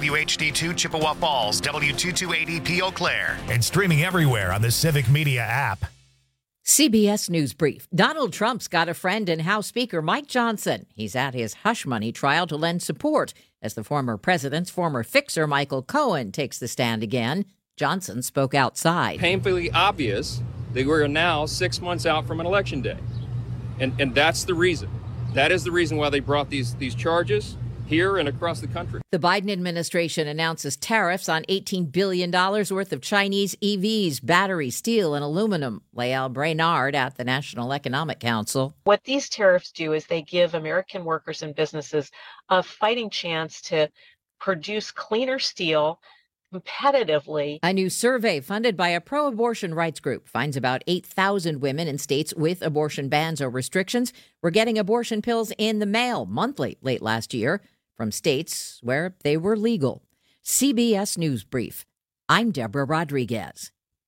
WHD2 Chippewa Falls, W228EP Eau Claire, and streaming everywhere on the Civic Media app. CBS News Brief. Donald Trump's got a friend in House Speaker Mike Johnson. He's at his hush money trial to lend support as the former president's former fixer Michael Cohen takes the stand again. Johnson spoke outside. Painfully obvious that we're now 6 months out from an election day. And that's the reason. That is the reason why they brought these charges here and across the country. The Biden administration announces tariffs on $18 billion worth of Chinese EVs, batteries, steel, and aluminum. Lael Brainard at the National Economic Council. What these tariffs do is they give American workers and businesses a fighting chance to produce cleaner steel competitively. A new survey funded by a pro-abortion rights group finds about 8,000 women in states with abortion bans or restrictions were getting abortion pills in the mail monthly late last year from states where they were legal. CBS News Brief. I'm Deborah Rodriguez.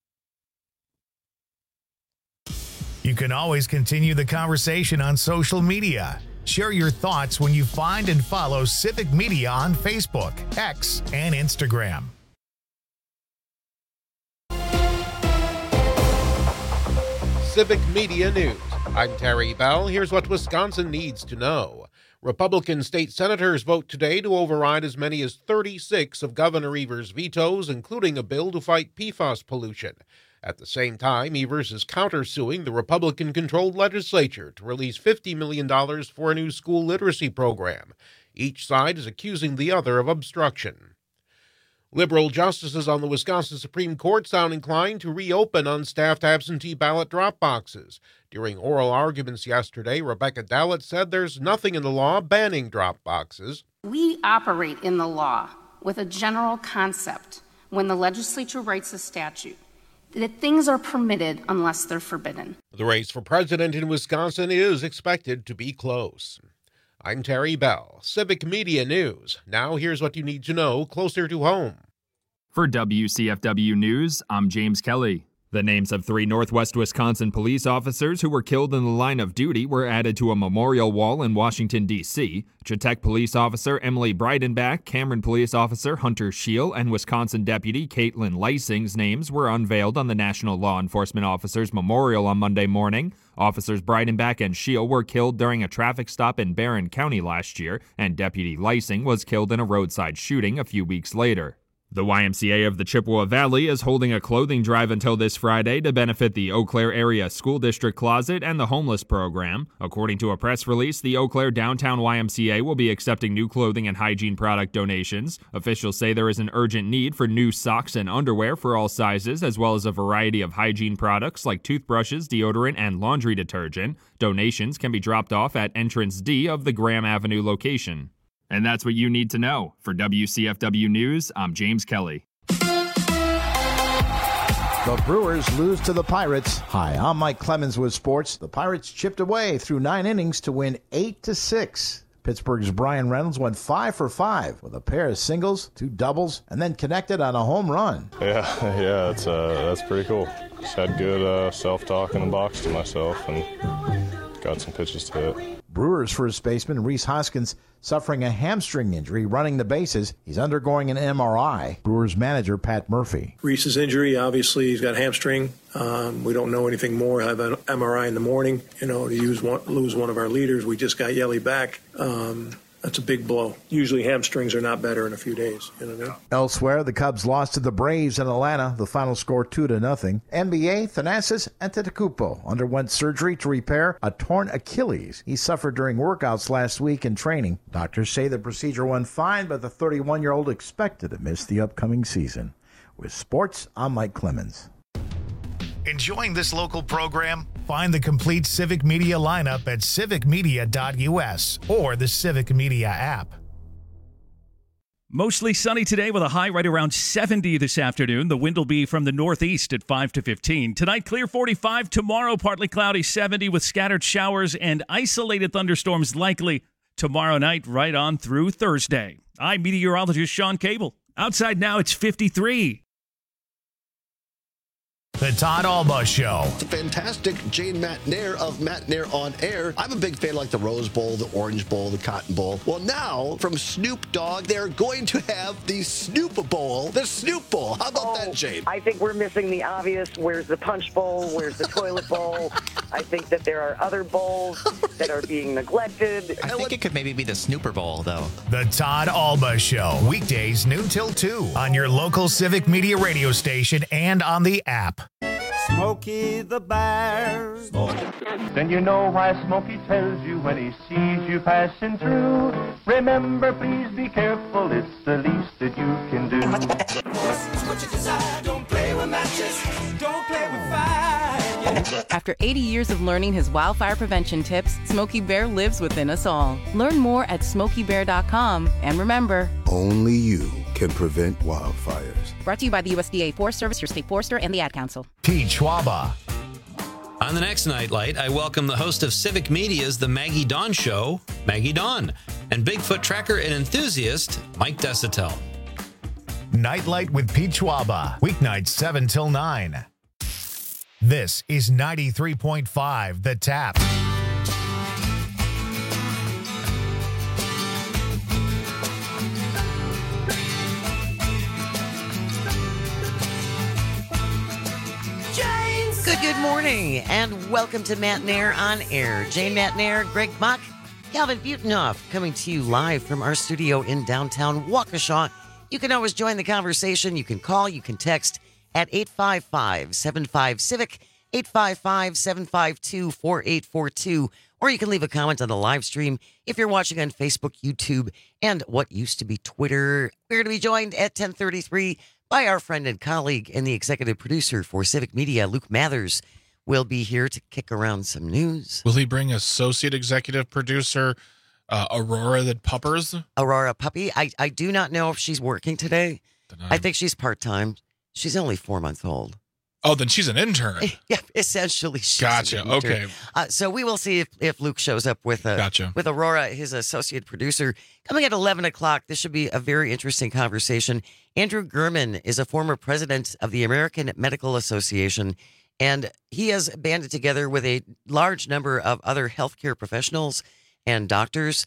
You can always continue the conversation on social media. Share your thoughts when you find and follow Civic Media on Facebook, X, and Instagram. Civic Media News. I'm Terry Bell. Here's what Wisconsin needs to know. Republican state senators vote today to override as many as 36 of Governor Evers' vetoes, including a bill to fight PFAS pollution. At the same time, Evers is countersuing the Republican-controlled legislature to release $50 million for a new school literacy program. Each side is accusing the other of obstruction. Liberal justices on the Wisconsin Supreme Court sound inclined to reopen unstaffed absentee ballot drop boxes. During oral arguments yesterday, Rebecca Dallett said there's nothing in the law banning drop boxes. We operate in the law with a general concept when the legislature writes a statute that things are permitted unless they're forbidden. The race for president in Wisconsin is expected to be close. I'm Terry Bell, Civic Media News. Now here's what you need to know closer to home. For WCFW News, I'm James Kelly. The names of 3 Northwest Wisconsin police officers who were killed in the line of duty were added to a memorial wall in Washington, D.C. Chautauqua Police Officer Emily Breidenbach, Cameron Police Officer Hunter Scheel, and Wisconsin Deputy Caitlin Lysing's names were unveiled on the National Law Enforcement Officers Memorial on Monday morning. Officers Breidenbach and Scheel were killed during a traffic stop in Barron County last year, and Deputy Lysing was killed in a roadside shooting a few weeks later. The YMCA of the Chippewa Valley is holding a clothing drive until this Friday to benefit the Eau Claire Area School District Closet and the Homeless Program. According to a press release, the Eau Claire Downtown YMCA will be accepting new clothing and hygiene product donations. Officials say there is an urgent need for new socks and underwear for all sizes, as well as a variety of hygiene products like toothbrushes, deodorant, and laundry detergent. Donations can be dropped off at entrance D of the Graham Avenue location. And that's what you need to know. For WCFW News, I'm James Kelly. The Brewers lose to the Pirates. Hi, I'm Mike Clemens with sports. The Pirates chipped away through 9 innings to win 8-6. Pittsburgh's Brian Reynolds went 5 for 5 with a pair of singles, 2 doubles, and then connected on a home run. Yeah, that's pretty cool. Just had good self-talk in the box to myself and got some pitches to hit. Brewers first baseman Rhys Hoskins suffering a hamstring injury running the bases. He's undergoing an MRI. Brewers manager Pat Murphy. Rhys's injury, obviously, he's got a hamstring. We don't know anything more. Have an MRI in the morning. To lose one of our leaders. We just got Yelly back. That's a big blow. Usually hamstrings are not better in a few days. You know what I mean? Elsewhere, the Cubs lost to the Braves in Atlanta. The final score 2-0. NBA Thanasis Antetokounmpo underwent surgery to repair a torn Achilles he suffered during workouts last week in training. Doctors say the procedure went fine, but the 31-year-old expected to miss the upcoming season. With sports, I'm Mike Clemens. Enjoying this local program? Find the complete Civic Media lineup at civicmedia.us or the Civic Media app. Mostly sunny today with a high right around 70 this afternoon. The wind will be from the northeast at 5 to 15. Tonight, clear 45. Tomorrow, partly cloudy 70 with scattered showers and isolated thunderstorms likely tomorrow night right on through Thursday. I'm meteorologist Sean Cable. Outside now, it's 53. The Todd Alba Show. It's a fantastic Jane Matnair of Matnair on Air. I'm a big fan like the Rose Bowl, the Orange Bowl, the Cotton Bowl. Well, now from Snoop Dogg, they're going to have the Snoop Bowl, the Snoop Bowl. How about that, Jane? I think we're missing the obvious. Where's the Punch Bowl? Where's the Toilet Bowl? I think that there are other bowls that are being neglected. I think it could maybe be the Snooper Bowl, though. The Todd Alba Show. Weekdays noon till 2 on your local Civic Media radio station and on the app. Smokey the Bear. Then you know why Smokey tells you when he sees you passing through. Remember, please be careful, it's the least that you can do. What you desire, don't play with matches, don't play with fire. After 80 years of learning his wildfire prevention tips, Smokey Bear lives within us all. Learn more at SmokeyBear.com. And remember, only you can prevent wildfires. Brought to you by the USDA Forest Service, your state forester, and the Ad Council. Pete Schwaba. On the next Nightlight, I welcome the host of Civic Media's The Maggie Dawn Show, Maggie Dawn, and Bigfoot tracker and enthusiast, Mike Desitel. Nightlight with Pete Schwaba. Weeknights 7 till 9. This is 93.5 The Tap. Good morning, and welcome to Matnair on Air. Jane Matnair, Greg Mock, Calvin Butenhoff, coming to you live from our studio in downtown Waukesha. You can always join the conversation. You can call, you can text at 855-75-CIVIC, 855-752-4842, or you can leave a comment on the live stream if you're watching on Facebook, YouTube, and what used to be Twitter. We're going to be joined at 10:33 by our friend and colleague and the executive producer for Civic Media, Luke Mathers, will be here to kick around some news. Will he bring associate executive producer Aurora the Puppers? Aurora Puppy. I do not know if she's working today. I think she's part-time. She's only 4 months old. Oh, then she's an intern. Yeah, essentially. She's gotcha. An intern. Okay. So we will see if Luke shows up with with Aurora, his associate producer. Coming at 11 o'clock, this should be a very interesting conversation. Andrew Gurman is a former president of the American Medical Association, and he has banded together with a large number of other healthcare professionals and doctors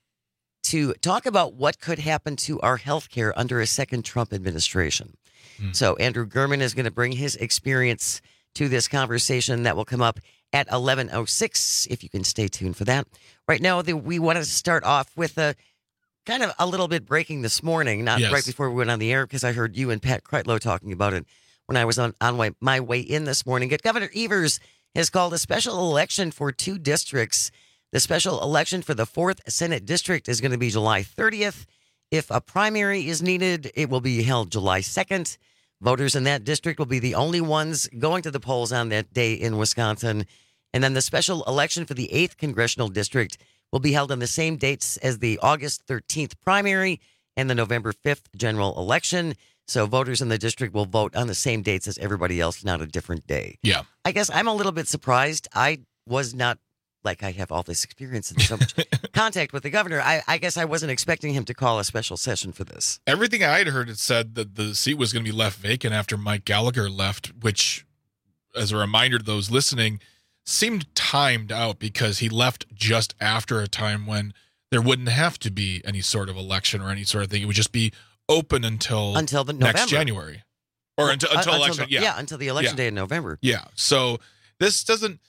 to talk about what could happen to our healthcare under a second Trump administration. So Andrew Gurman is going to bring his experience to this conversation that will come up at 11:06, if you can stay tuned for that. Right now, we want to start off with a kind of a little bit breaking this morning, not right before we went on the air, because I heard you and Pat Kreitlow talking about it when I was on my way in this morning. Governor Evers has called a special election for 2 districts. The special election for the 4th Senate District is going to be July 30th. If a primary is needed, it will be held July 2nd. Voters in that district will be the only ones going to the polls on that day in Wisconsin. And then the special election for the 8th Congressional District will be held on the same dates as the August 13th primary and the November 5th general election. So voters in the district will vote on the same dates as everybody else, not a different day. Yeah. I guess I'm a little bit surprised. I was not, like, I have all this experience and so much contact with the governor. I guess I wasn't expecting him to call a special session for this. Everything I'd heard, it said that the seat was going to be left vacant after Mike Gallagher left, which, as a reminder to those listening, seemed timed out because he left just after a time when there wouldn't have to be any sort of election or any sort of thing. It would just be open until the next November. January. Or until election. Until the election day in November. Yeah. So this doesn't...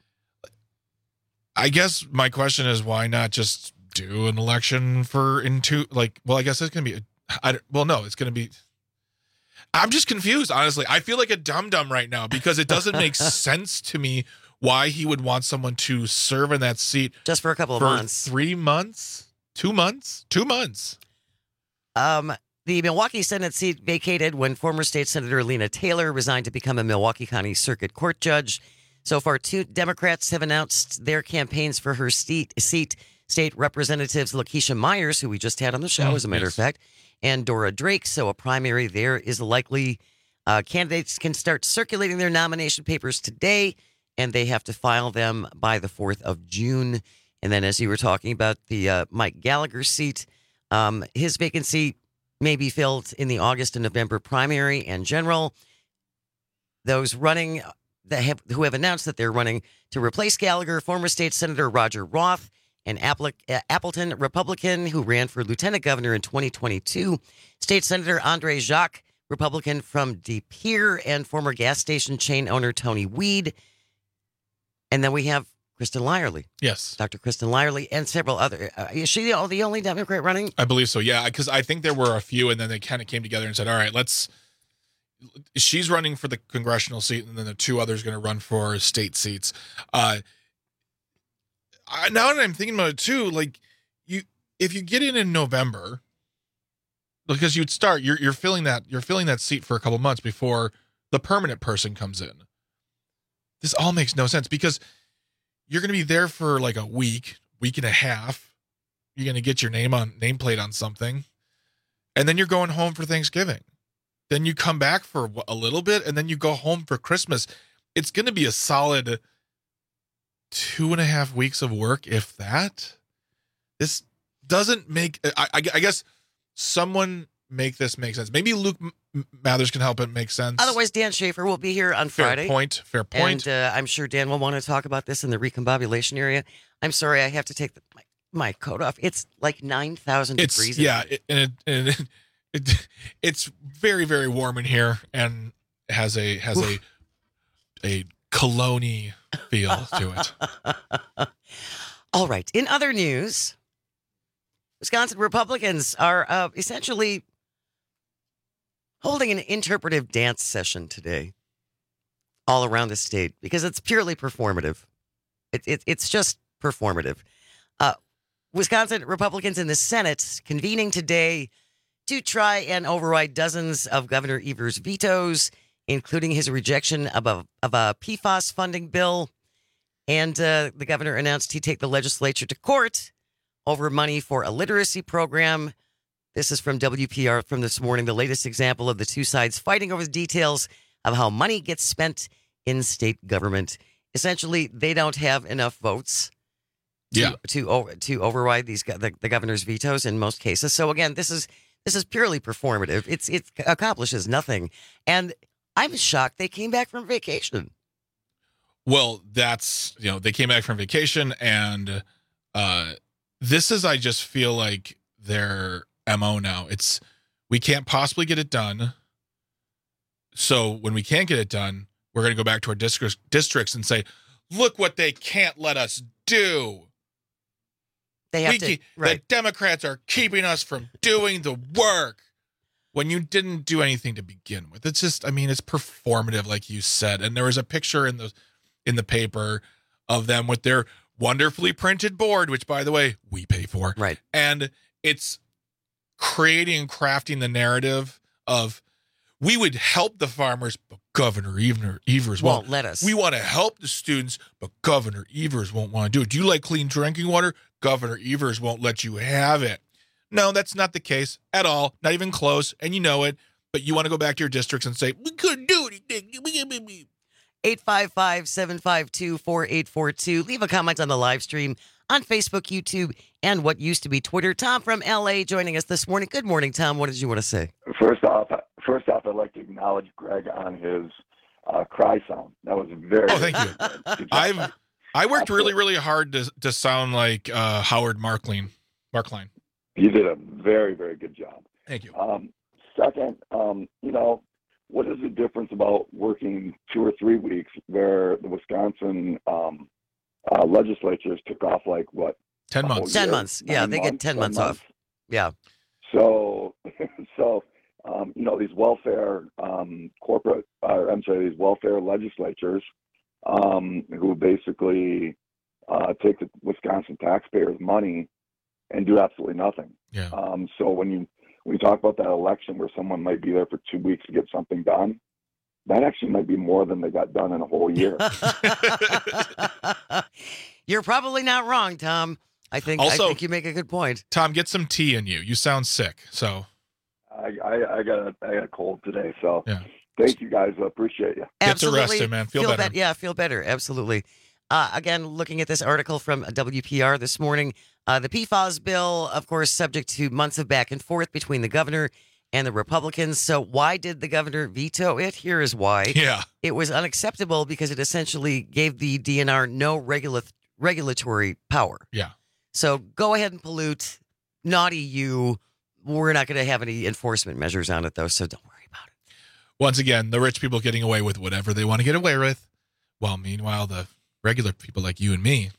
I guess my question is, why not just do an election for I guess it's going to be, it's going to be, I'm just confused, honestly. I feel like a dum-dum right now because it doesn't make sense to me why he would want someone to serve in that seat just for a couple of months. 3 months? 2 months? 2 months. The Milwaukee Senate seat vacated when former state Senator Lena Taylor resigned to become a Milwaukee County Circuit Court judge. So far, 2 Democrats have announced their campaigns for her seat. State Representatives Lakeisha Myers, who we just had on the show, as a matter of fact, and Dora Drake. So a primary there is likely. Candidates can start circulating their nomination papers today, and they have to file them by the 4th of June. And then, as you were talking about the Mike Gallagher seat, his vacancy may be filled in the August and November primary and general. those running who have announced that they're running to replace Gallagher, former state senator Roger Roth, and Appleton Republican who ran for lieutenant governor in 2022, state senator Andre Jacques, Republican from De Pere, and former gas station chain owner Tony Weed. And then we have Kristen Lyerly. Yes. Dr. Kristen Lyerly and several other. Is she the only Democrat running? I believe so, yeah, because I think there were a few, and then they kind of came together and said, all right, she's running for the congressional seat, and then the two others going to run for state seats. Now that I'm thinking about it too, like if you get in November, because you'd start, you're filling that seat for a couple months before the permanent person comes in. This all makes no sense because you're going to be there for like a week and a half. You're going to get your nameplate on something, and then you're going home for Thanksgiving. Then you come back for a little bit, and then you go home for Christmas. It's going to be a solid 2.5 weeks of work, if that. This doesn't make. I guess someone make this make sense. Maybe Luke Mathers can help it make sense. Otherwise, Dan Schaefer will be here on Friday. Fair point. And I'm sure Dan will want to talk about this in the recombobulation area. I'm sorry, I have to take my coat off. It's like 9,000 degrees. Yeah, it's very, very warm in here and has a cologne feel to it. All right. In other news, Wisconsin Republicans are essentially holding an interpretive dance session today all around the state because it's purely performative. It's just performative. Wisconsin Republicans in the Senate convening today to try and override dozens of Governor Evers' vetoes, including his rejection of a PFAS funding bill. And the governor announced he'd take the legislature to court over money for a literacy program. This is from WPR from this morning, the latest example of the two sides fighting over the details of how money gets spent in state government. Essentially, they don't have enough votes to override the governor's vetoes in most cases. So again, this is purely performative. It accomplishes nothing. And I'm shocked they came back from vacation. Well, they came back from vacation, and this is, I just feel like their MO now. It's, we can't possibly get it done. So when we can't get it done, we're going to go back to our districts and say, look what they can't let us do. The Democrats are keeping us from doing the work when you didn't do anything to begin with. It's just, it's performative, like you said. And there was a picture in the paper of them with their wonderfully printed board, which, by the way, we pay for. Right. And it's creating and crafting the narrative of, we would help the farmers, but Governor Evers won't let us. We want to help the students, but Governor Evers won't want to do it. Do you like clean drinking water? Governor Evers won't let you have it. No, that's not the case at all. Not even close. And you know it. But you want to go back to your districts and say, we couldn't do anything. 855-752-4842. Leave a comment on the live stream on Facebook, YouTube, and what used to be Twitter. Tom from L.A. joining us this morning. Good morning, Tom. What did you want to say? First off, I'd like to acknowledge Greg on his cry sound. That was very. Oh, thank you. I worked really, really hard to sound like Howard Markline. You did a very, very good job. Thank you. Second, what is the difference about working 2 or 3 weeks where the Wisconsin legislatures took off 10 months? 10 months. Yeah, they get 10 months off. Yeah. So these welfare these welfare legislatures who basically take the Wisconsin taxpayers' money and do absolutely nothing. Yeah. So when you talk about that election where someone might be there for 2 weeks to get something done, that actually might be more than they got done in a whole year. You're probably not wrong, Tom. I think you make a good point. Tom, get some tea in you. You sound sick, so. I got a cold today, so yeah. Thank you guys. I appreciate you. Absolutely. Get to rest, man. Feel better. Feel better. Absolutely. Again, looking at this article from WPR this morning, the PFAS bill, of course, subject to months of back and forth between the governor and the Republicans. So why did the governor veto it? Here is why. Yeah. It was unacceptable because it essentially gave the DNR no regulatory power. Yeah. So go ahead and pollute. Naughty you. We're not going to have any enforcement measures on it, though, so don't worry about it. Once again, the rich people getting away with whatever they want to get away with, while meanwhile the regular people like you and me.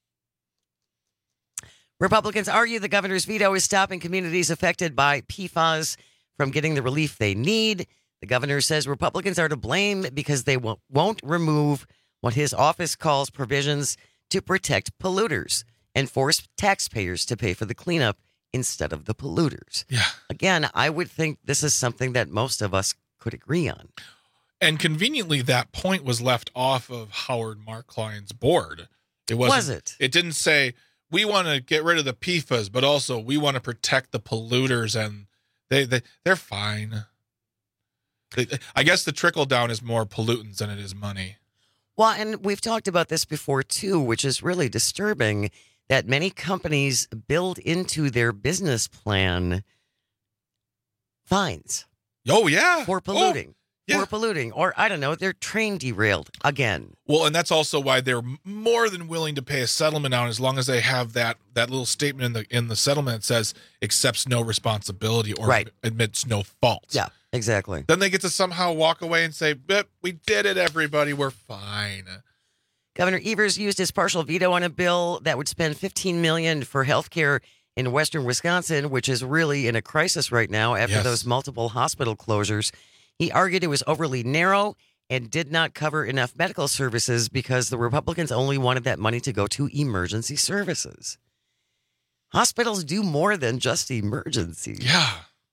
Republicans argue the governor's veto is stopping communities affected by PFAS from getting the relief they need. The governor says Republicans are to blame because they won't remove what his office calls provisions to protect polluters and force taxpayers to pay for the cleanup instead of the polluters. Yeah. Again, I would think this is something that most of us could agree on. And conveniently, that point was left off of Howard Markline's board. Was it? It didn't say, we want to get rid of the PFAS, but also we want to protect the polluters, and they're fine. I guess the trickle down is more pollutants than it is money. Well, and we've talked about this before, too, which is really disturbing, that many companies build into their business plan fines. Oh, yeah. For polluting. Oh, yeah. For polluting. Or, I don't know, their train derailed again. Well, and that's also why they're more than willing to pay a settlement out as long as they have that little statement in the settlement that says accepts no responsibility or admits no fault. Yeah, exactly. Then they get to somehow walk away and say, we did it, everybody. We're fine. Governor Evers used his partial veto on a bill that would spend $15 million for health care in western Wisconsin, which is really in a crisis right now after those multiple hospital closures. He argued it was overly narrow and did not cover enough medical services because the Republicans only wanted that money to go to emergency services. Hospitals do more than just emergency. Yeah.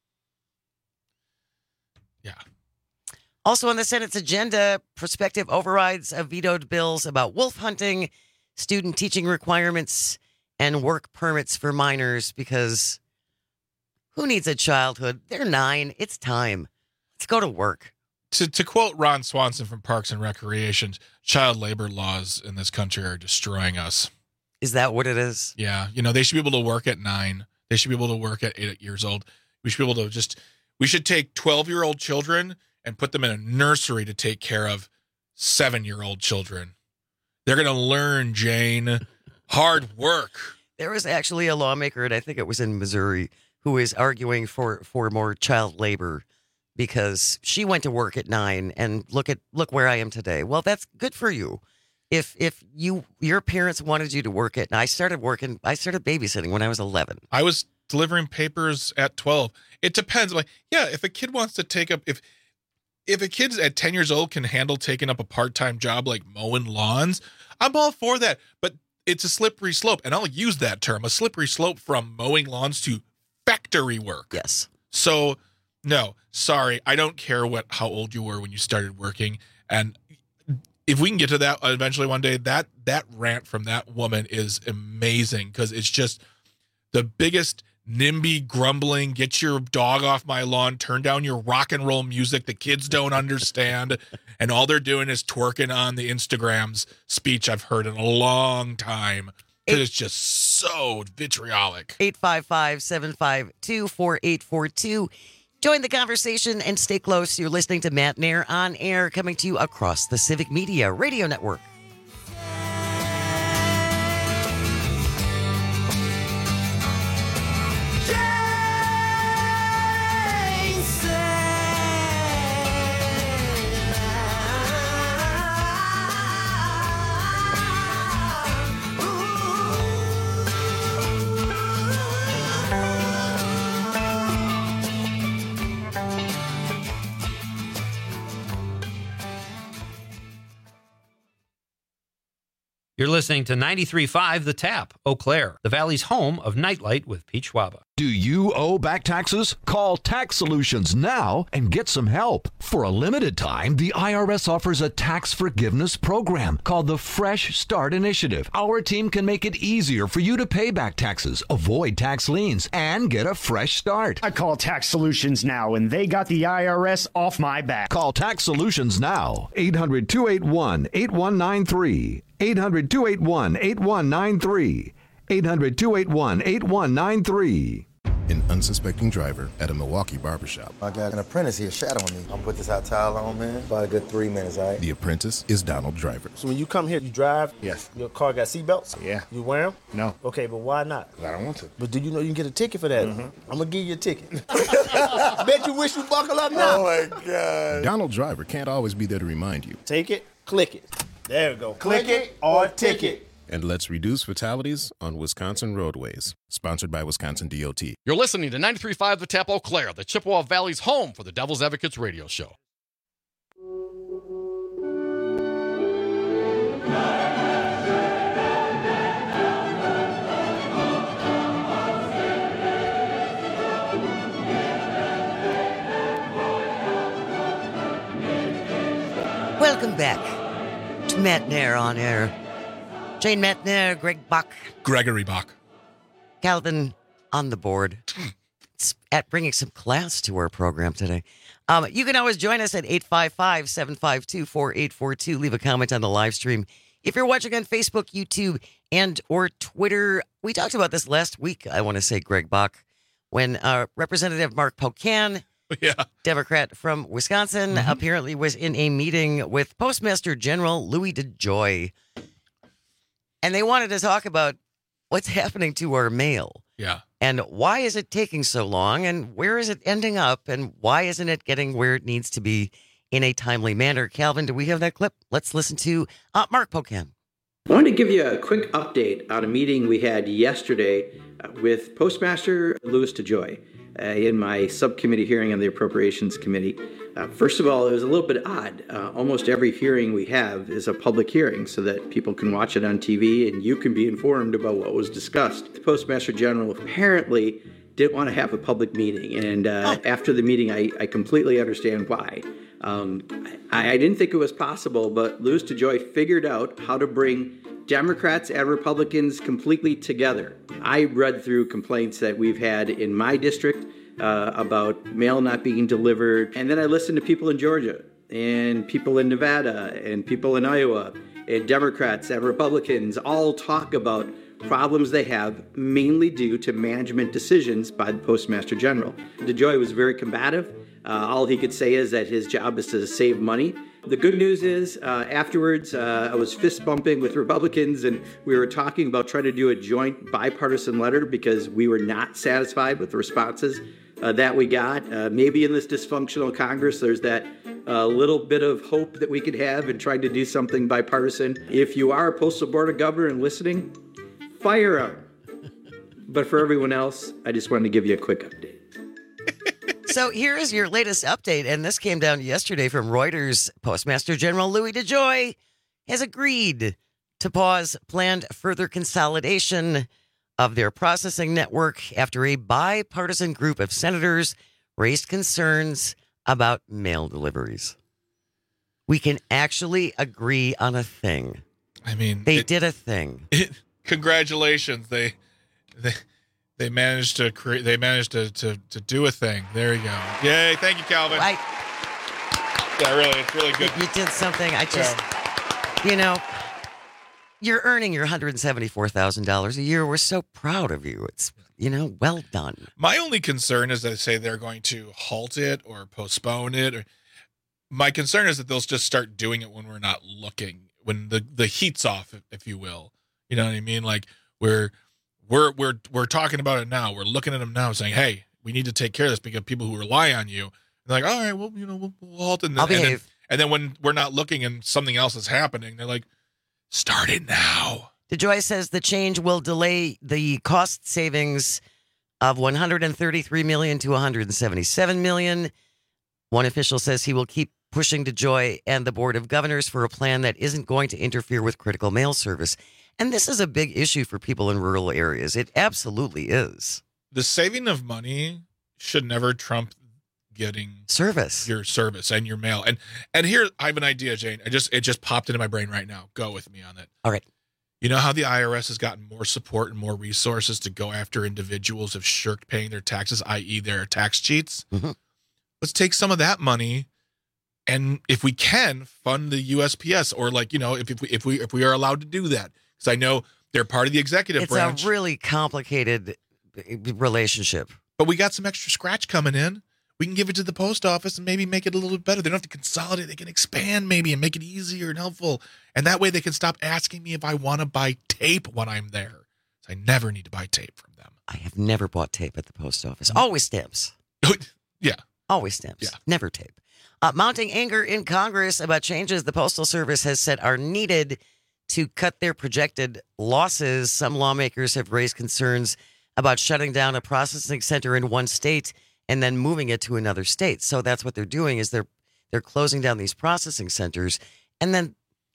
Also on the Senate's agenda, prospective overrides of vetoed bills about wolf hunting, student teaching requirements, and work permits for minors, because who needs a childhood? They're 9. It's time. Let's go to work. To quote Ron Swanson from Parks and Recreation, child labor laws in this country are destroying us. Is that what it is? Yeah. They should be able to work at 9. They should be able to work at 8 years old. We should be able to we should take 12-year-old children and put them in a nursery to take care of 7-year-old children. They're going to learn, Jane. Hard work. There was actually a lawmaker, and I think it was in Missouri, who is arguing for more child labor because she went to work at 9, and look where I am today. Well, that's good for you. If your parents wanted you to work at, I started babysitting when I was 11. I was delivering papers at 12. It depends. If a kid wants to take up, if a kid at 10 years old can handle taking up a part-time job like mowing lawns, I'm all for that. But it's a slippery slope, and I'll use that term, a slippery slope from mowing lawns to factory work. Yes. So, no, sorry, I don't care how old you were when you started working. And if we can get to that eventually one day, that rant from that woman is amazing, because it's just the biggest NIMBY grumbling, get your dog off my lawn, turn down your rock and roll music the kids don't understand, and all they're doing is twerking on the Instagrams speech I've heard in a long time. It's just so vitriolic. 855-752-4842. Join the conversation and stay close. You're listening to Matt Nair on air, coming to you across the Civic Media Radio Network. You're listening to 93.5 The Tap, Eau Claire, the Valley's home of Nightlight with Pete Schwaba. Do you owe back taxes? Call Tax Solutions now and get some help. For a limited time, the IRS offers a tax forgiveness program called the Fresh Start Initiative. Our team can make it easier for you to pay back taxes, avoid tax liens, and get a fresh start. I call Tax Solutions now, and they got the IRS off my back. Call Tax Solutions now. 800-281-8193. 800-281-8193. 800-281-8193. an unsuspecting driver at a Milwaukee barbershop. I got an apprentice here shadowing me. I'm gonna put this hot towel on, man. About a good 3 minutes, all right? The apprentice is Donald Driver. So when you come here, you drive? Yes. Your car got seatbelts? Yeah. You wear them? No. Okay, but why not? I don't want to. But do you know you can get a ticket for that? I'm gonna give you a ticket. Bet you wish you buckle up now. Oh my God. Donald Driver can't always be there to remind you. Take it, click it. There we go. Click it or ticket. And let's reduce fatalities on Wisconsin roadways. Sponsored by Wisconsin DOT. You're listening to 93.5 The Tap Eau Claire, the Chippewa Valley's home for the Devil's Advocates radio show. Welcome back to Matt Nair on Air. Jane Matt Nair, Greg Bach. Gregory Bach. Calvin on the board. It's at bringing some class to our program today. You can always join us at 855-752-4842. Leave a comment on the live stream. If you're watching on Facebook, YouTube, and or Twitter, we talked about this last week, I want to say, Greg Bach, when Representative Mark Pocan, Democrat from Wisconsin, apparently was in a meeting with Postmaster General Louis DeJoy. And they wanted to talk about what's happening to our mail. Yeah. And why is it taking so long? And where is it ending up? And why isn't it getting where it needs to be in a timely manner? Calvin, do we have that clip? Let's listen to Mark Pocan. I wanted to give you a quick update on a meeting we had yesterday with Postmaster Louis DeJoy in my subcommittee hearing on the Appropriations Committee. First of all, it was a little bit odd. Almost every hearing we have is a public hearing so that people can watch it on TV and you can be informed about what was discussed. The Postmaster General apparently didn't want to have a public meeting, and after the meeting, I completely understand why. I didn't think it was possible, but Louis DeJoy figured out how to bring Democrats and Republicans completely together. I read through complaints that we've had in my district about mail not being delivered. And then I listened to people in Georgia and people in Nevada and people in Iowa, and Democrats and Republicans all talk about problems they have, mainly due to management decisions by the Postmaster General. DeJoy was very combative. All he could say is that his job is to save money. The good news is, afterwards, I was fist bumping with Republicans, and we were talking about trying to do a joint bipartisan letter because we were not satisfied with the responses that we got. Maybe in this dysfunctional Congress, there's that little bit of hope that we could have in trying to do something bipartisan. If you are a Postal Board of Governor and listening, fire up. But for everyone else, I just wanted to give you a quick update. So here is your latest update, and this came down yesterday from Reuters. Postmaster General Louis DeJoy has agreed to pause planned further consolidation of their processing network after a bipartisan group of senators raised concerns about mail deliveries. We can actually agree on a thing. I mean, they did a thing. Congratulations. They managed to create. They managed to do a thing. There you go. Yay! Thank you, Calvin. Yeah, really, it's really good. You did something. I just, you're earning your $174,000 a year. We're so proud of you. It's, well done. My only concern is that they say they're going to halt it or postpone it. My concern is that they'll just start doing it when we're not looking, when the heat's off, if you will. You know what I mean? Like we're talking about it now. We're looking at them now, saying, "Hey, we need to take care of this because people who rely on you." They're like, "All right, well, we'll halt it." I'll behave. And then when we're not looking and something else is happening, they're like, "Start it now." DeJoy says the change will delay the cost savings of $133 million to $177 million. One official says he will keep pushing DeJoy and the Board of Governors for a plan that isn't going to interfere with critical mail service. And this is a big issue for people in rural areas. It absolutely is. The saving of money should never trump getting your service and your mail. And here I have an idea, Jane. It just popped into my brain right now. Go with me on it. All right. You know how the IRS has gotten more support and more resources to go after individuals who've shirked paying their taxes, i.e. their tax cheats? Mm-hmm. Let's take some of that money and, if we can, fund the USPS, or if we are allowed to do that. Because I know they're part of the executive branch. It's a really complicated relationship. but we got some extra scratch coming in. We can give it to the post office and maybe make it a little bit better. They don't have to consolidate. They can expand maybe and make it easier and helpful. And that way they can stop asking me if I want to buy tape when I'm there. So I never need to buy tape from them. I have never bought tape at the post office. Always stamps. Yeah. Always stamps. Yeah. Never tape. Mounting anger in Congress about changes the Postal Service has said are needed to cut their projected losses. Some lawmakers have raised concerns about shutting down a processing center in one state and then moving it to another state. So that's what they're doing is they're closing down these processing centers. And then,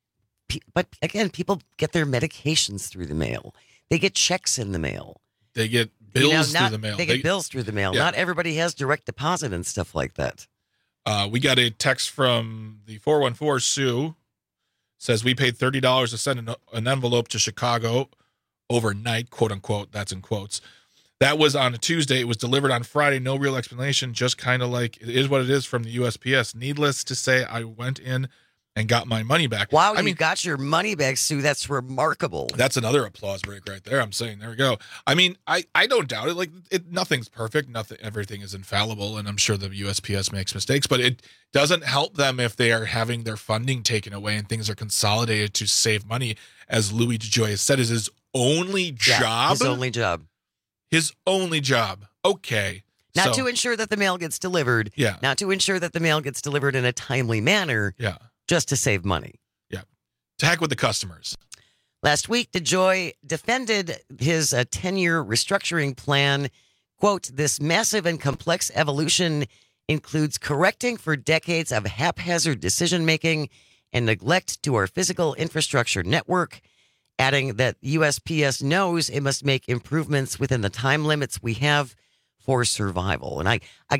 but again, people get their medications through the mail. They get checks in the mail. They get bills through the mail. They get bills through the mail. Yeah. Not everybody has direct deposit and stuff like that. We got a text from the 414 Sue. Says we paid $30 to send an envelope to Chicago overnight, quote unquote. That's in quotes. That was on a Tuesday. It was delivered on Friday. No real explanation. Just kind of like it is what it is from the USPS. Needless to say, I went in and got my money back. Wow, you got your money back, Sue. That's remarkable. That's another applause break right there. I'm saying, there we go. I mean, I don't doubt it. Like, nothing's perfect. Everything is infallible, and I'm sure the USPS makes mistakes, but it doesn't help them if they are having their funding taken away and things are consolidated to save money. As Louis DeJoy has said, is his only job. His only job. His only job. Okay. Not to ensure that the mail gets delivered. Yeah. Not to ensure that the mail gets delivered in a timely manner. Yeah. Just to save money. Yeah. To heck with the customers. Last week, DeJoy defended his 10-year restructuring plan. Quote, this massive and complex evolution includes correcting for decades of haphazard decision-making and neglect to our physical infrastructure network, adding that USPS knows it must make improvements within the time limits we have for survival. And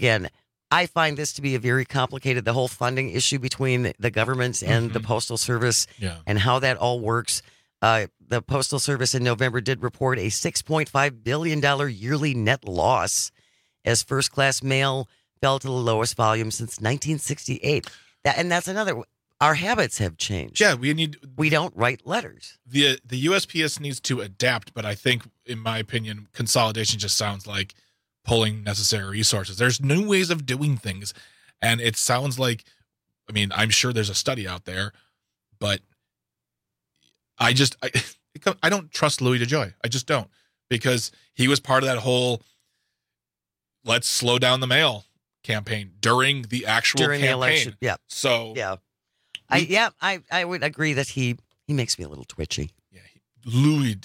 I find this to be a very complicated, the whole funding issue between the government and the Postal Service and how that all works. The Postal Service in November did report a $6.5 billion yearly net loss as first-class mail fell to the lowest volume since 1968. And that's another. Our habits have changed. Yeah, we don't write letters. The USPS needs to adapt, but I think, in my opinion, consolidation just sounds like pulling necessary resources. There's new ways of doing things, and it sounds like, I mean, I'm sure there's a study out there, but I don't trust Louis DeJoy. I just don't, because he was part of that whole let's slow down the mail campaign during the actual campaign. The election. Yeah. So yeah. I would agree that he makes me a little twitchy. Yeah. Louis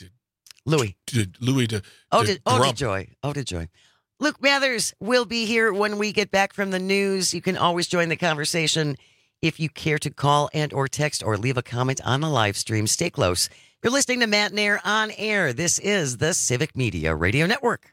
DeJoy. Luke Mathers will be here when we get back from the news. You can always join the conversation if you care to call and or text or leave a comment on the live stream. Stay close. You're listening to Matt and Air on Air. This is the Civic Media Radio Network.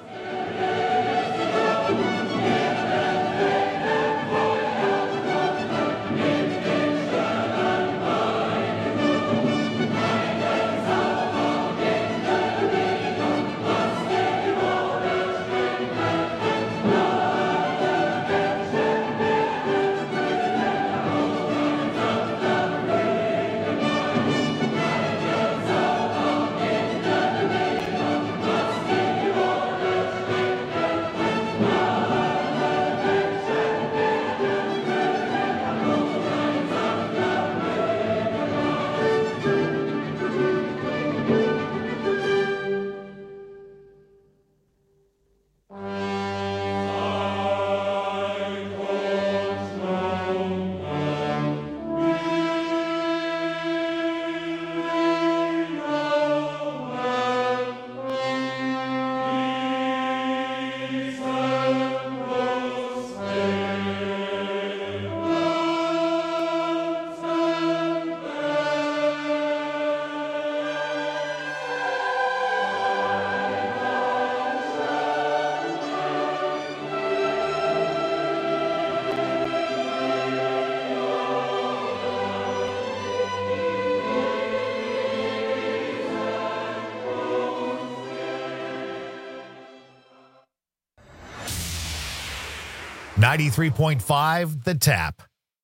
.5 The Tap.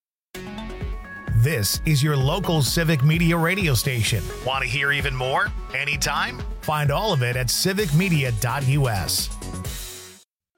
This is your local Civic Media radio station. Want to hear even more? Anytime? Find all of it at civicmedia.us.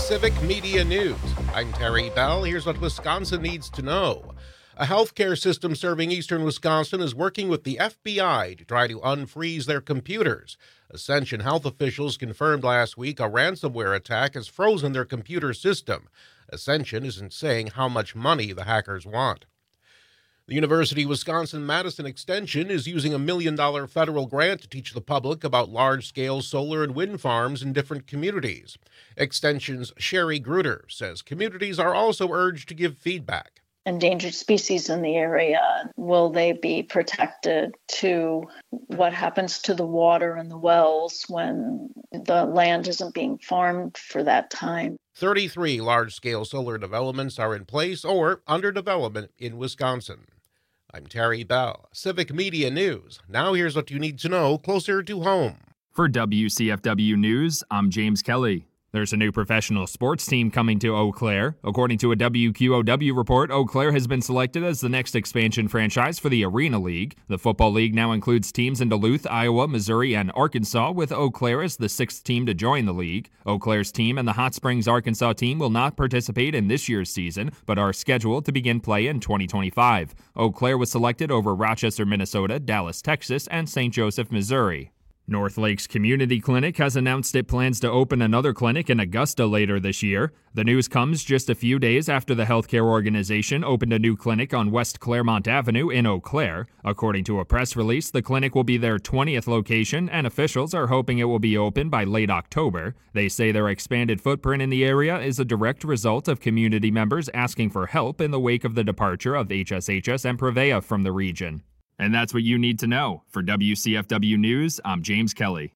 Civic Media News. I'm Terry Bell. Here's what Wisconsin needs to know. A healthcare system serving eastern Wisconsin is working with the FBI to try to unfreeze their computers. Ascension health officials confirmed last week a ransomware attack has frozen their computer system. Ascension isn't saying how much money the hackers want. The University of Wisconsin-Madison Extension is using a $1 million federal grant to teach the public about large-scale solar and wind farms in different communities. Extension's Sherry Gruder says communities are also urged to give feedback. Endangered species in the area, will they be protected? To what happens to the water and the wells when the land isn't being farmed for that time? 33 large-scale solar developments are in place or under development in Wisconsin. I'm Terry Bell, Civic Media News. Now here's what you need to know closer to home. For WCFW News, I'm James Kelly. There's a new professional sports team coming to Eau Claire. According to a WQOW report, Eau Claire has been selected as the next expansion franchise for the Arena League. The Football League now includes teams in Duluth, Iowa, Missouri, and Arkansas, with Eau Claire as the sixth team to join the league. Eau Claire's team and the Hot Springs, Arkansas team will not participate in this year's season, but are scheduled to begin play in 2025. Eau Claire was selected over Rochester, Minnesota, Dallas, Texas, and St. Joseph, Missouri. North Lakes Community Clinic has announced it plans to open another clinic in Augusta later this year. The news comes just a few days after the healthcare organization opened a new clinic on West Claremont Avenue in Eau Claire. According to a press release, the clinic will be their 20th location, and officials are hoping it will be open by late October. They say their expanded footprint in the area is a direct result of community members asking for help in the wake of the departure of HSHS and Prevea from the region. And that's what you need to know. For WCFW News, I'm James Kelly.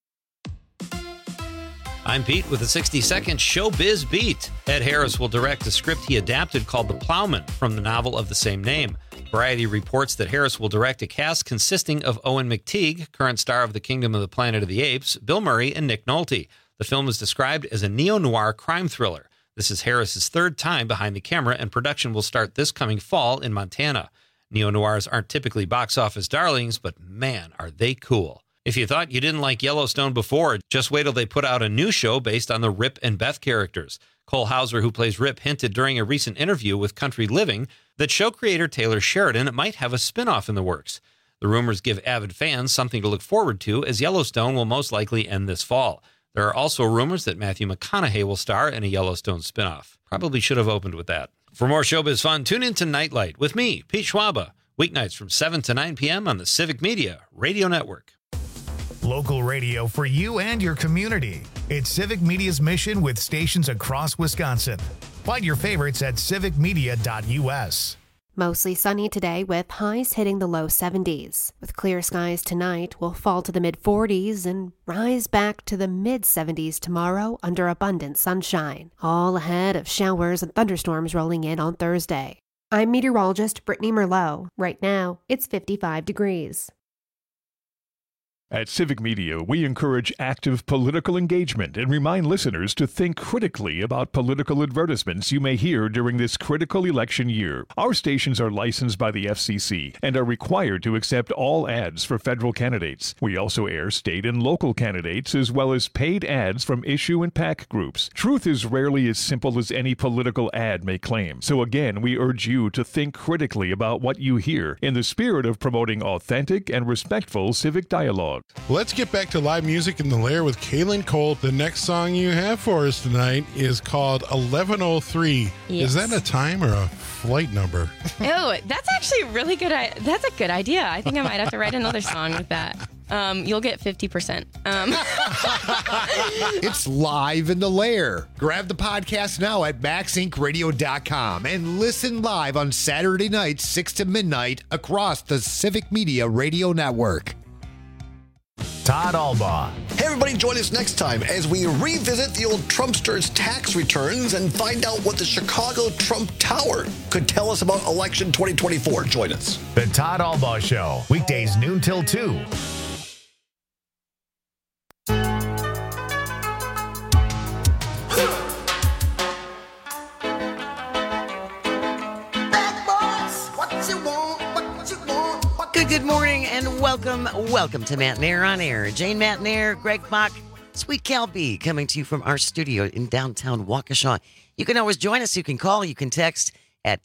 I'm Pete with a 60-second Showbiz Beat. Ed Harris will direct a script he adapted called The Plowman from the novel of the same name. Variety reports that Harris will direct a cast consisting of Owen McTeague, current star of The Kingdom of the Planet of the Apes, Bill Murray, and Nick Nolte. The film is described as a neo-noir crime thriller. This is Harris's third time behind the camera, and production will start this coming fall in Montana. Neo-noirs aren't typically box office darlings, but man, are they cool. If you thought you didn't like Yellowstone before, just wait till they put out a new show based on the Rip and Beth characters. Cole Hauser, who plays Rip, hinted during a recent interview with Country Living that show creator Taylor Sheridan might have a spin-off in the works. The rumors give avid fans something to look forward to, as Yellowstone will most likely end this fall. There are also rumors that Matthew McConaughey will star in a Yellowstone spin-off. Probably should have opened with that. For more showbiz fun, tune in to Nightlight with me, Pete Schwaba, weeknights from 7 to 9 p.m. on the Civic Media Radio Network. Local radio for you and your community. It's Civic Media's mission with stations across Wisconsin. Find your favorites at civicmedia.us. Mostly sunny today with highs hitting the low 70s. With clear skies tonight, we'll fall to the mid-40s and rise back to the mid-70s tomorrow under abundant sunshine. All ahead of showers and thunderstorms rolling in on Thursday. I'm meteorologist Brittany Merlot. Right now, it's 55 degrees. At Civic Media, we encourage active political engagement and remind listeners to think critically about political advertisements you may hear during this critical election year. Our stations are licensed by the FCC and are required to accept all ads for federal candidates. We also air state and local candidates as well as paid ads from issue and PAC groups. Truth is rarely as simple as any political ad may claim. So again, we urge you to think critically about what you hear in the spirit of promoting authentic and respectful civic dialogue. Let's get back to live music in the Lair with Kaylin Cole. The next song you have for us tonight is called 1103. Yes. Is that a time or a flight number? Oh, that's actually really good. That's a good idea. I think I might have to write another song with that. You'll get 50%. It's live in the Lair. Grab the podcast now at MaxIncRadio.com and listen live on Saturday nights, 6 to midnight, across the Civic Media Radio Network. Todd Albaugh. Hey, everybody, join us next time as we revisit the old Trumpsters' tax returns and find out what the Chicago Trump Tower could tell us about election 2024. Join us. The Todd Albaugh Show, weekdays noon till 2. Good morning and welcome to Matt and Air on Air. Jane Matt and Air, Greg Bach, Sweet Cal B coming to you from our studio in downtown Waukesha. You can always join us. You can call, you can text at